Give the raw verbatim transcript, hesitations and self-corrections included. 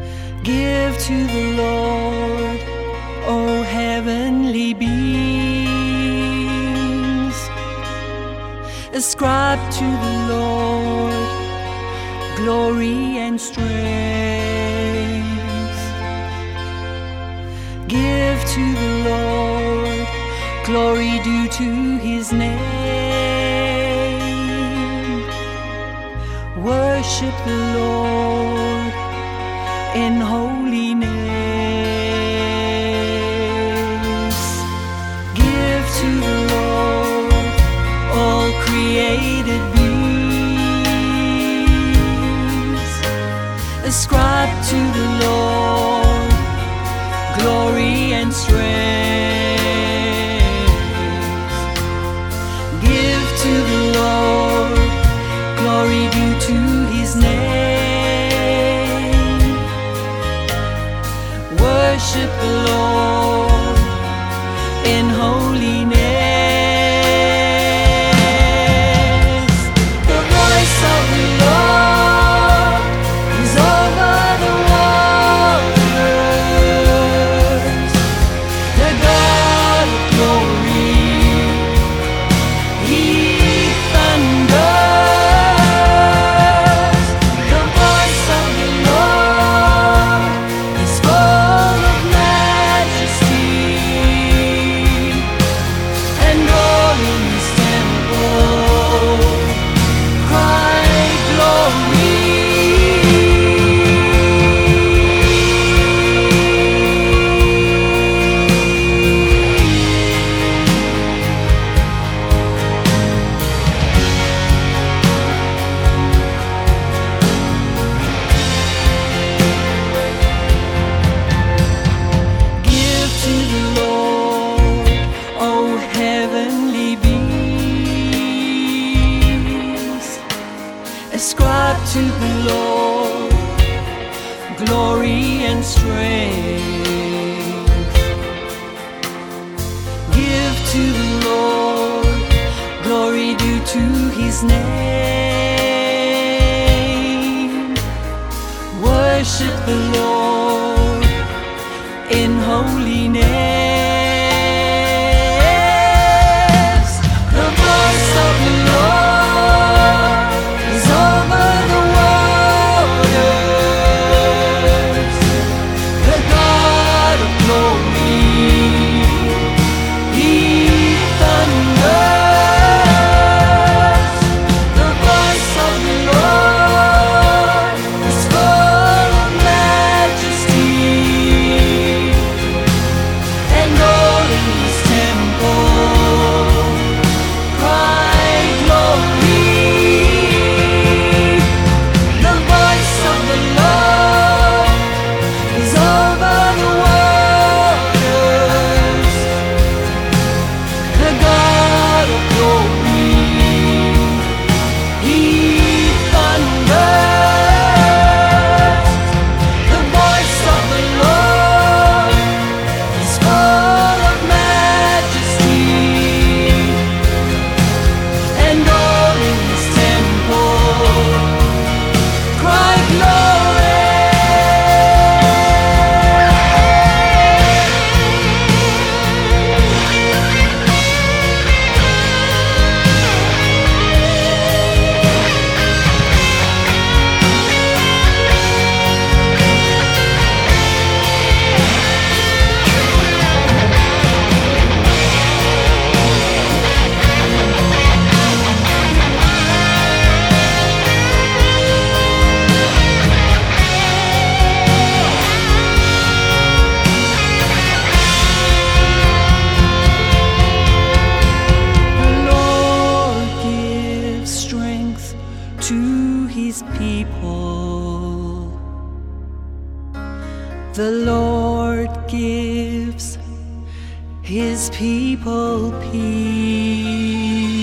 Give to the Lord, O heavenly beings. Ascribe to the Lord glory and strength. Give to the Lord glory due to his name. Worship the Lord in holiness. Give to the Lord all created beings. Ascribe to the Lord glory and strength. Give to the Lord glory due to his name. Worship the Lord in holiness. The voice of the Lord is over the waters. The God of glory, he thunders. The voice of the Lord is full of majesty, and all in his temple cry glory. Give to the Lord, O heavenly beings. Ascribe to the Lord glory and strength. Give to the Lord glory due to his name. Worship the Lord in holiness. The voice of the Lord is over the waters. The God of glory, he thunders. The voice of the Lord is full of majesty, and all in his temple cry glory. The voice of the Lord is over the waters. The God of glory, he thunders. The voice of the Lord is full of majesty, and all in his temple cry glory. The Lord gives strength to his people. The Lord gives his people peace.